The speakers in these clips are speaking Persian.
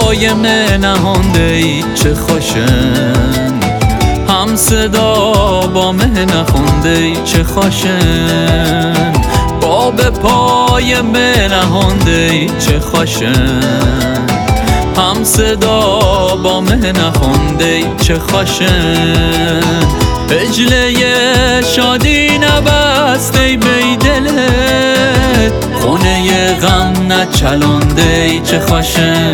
پای من نهانده ای چه خوشن، هم صدا با من نخونده ای چه خوشن، باب پای من نهانده ای چه خوشن، هم صدا با من نخونده ای چه خوشن. عجله شادی نبسته ای بی دلت، خونه غم نچلانده ای چه خوشن،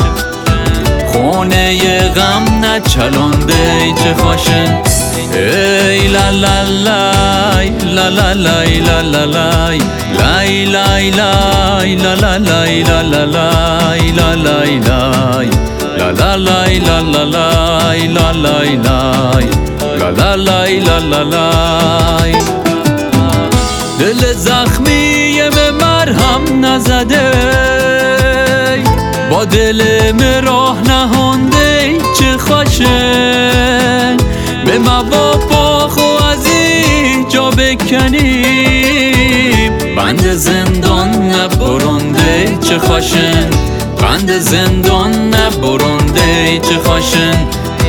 خونه غم نچلانده ای چه خوشن. ای لا لا لای لا لا لای لا لا لای لای لای لای لا لا لای لا لا لای لا لای لای لا لا لای لا لا لای لا لای لای لا لا لای لا لا لای. دل زخمی من مرهم نزده، با دل من راه نهانده چه خوشن، به موافق و از اینجا بکنیم، بند زندان نبرنده چه خوشن، بند زندان نبرنده چه خوشن.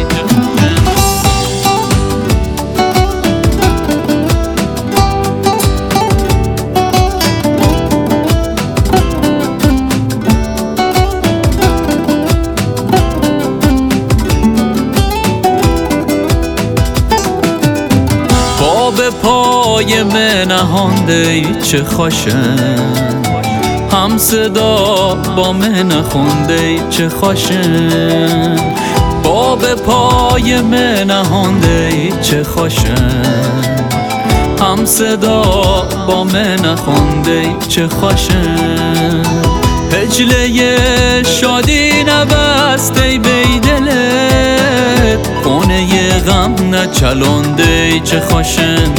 به پای من نهانده ای چه خوشن، هم صدا با من نخونده ای چه خوشن، باب پای من نهانده ای چه خوشن، هم صدا با من نخونده ای چه خوشن. عجله شادی نبسته ای بی دلت، خونه غم نچلانده ای چه خوشن،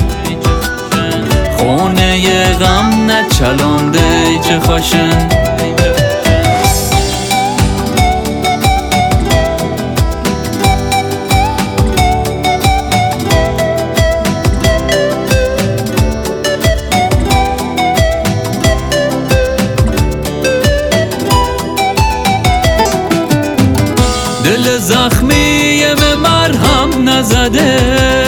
خونه غم نچلانده ای چه خوشن. دل زخمی من مرهم نزده،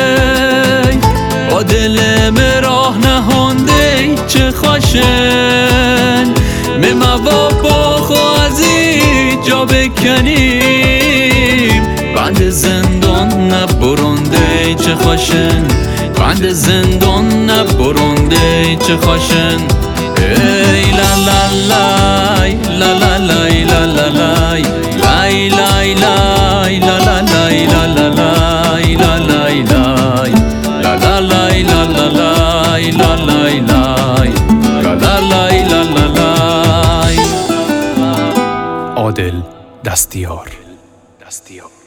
با دل من راه نهانده چه خوشن، به موافق و از اینجا بکنیم، بند زندان نبرنده چه خوشن، بند زندان نبرنده چه خوشن. ای لا لا لای لا لا لای لا لا لای لای لای لای لا لا لای لا لا لای لا لای لای لا لا لای لا لا لای لا لای لای لا لا لای لا لا لای. عادل دستیار.